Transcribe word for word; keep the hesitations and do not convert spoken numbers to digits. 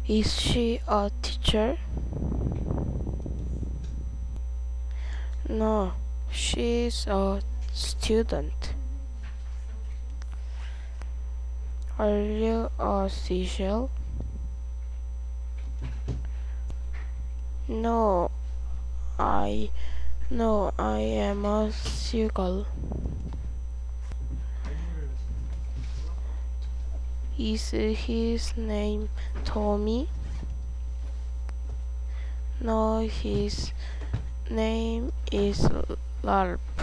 Is she a teacher? No, she's a student. Are you a seashell? No, I no, I am a seagull. Is his name Tommy? No, his name is Larp.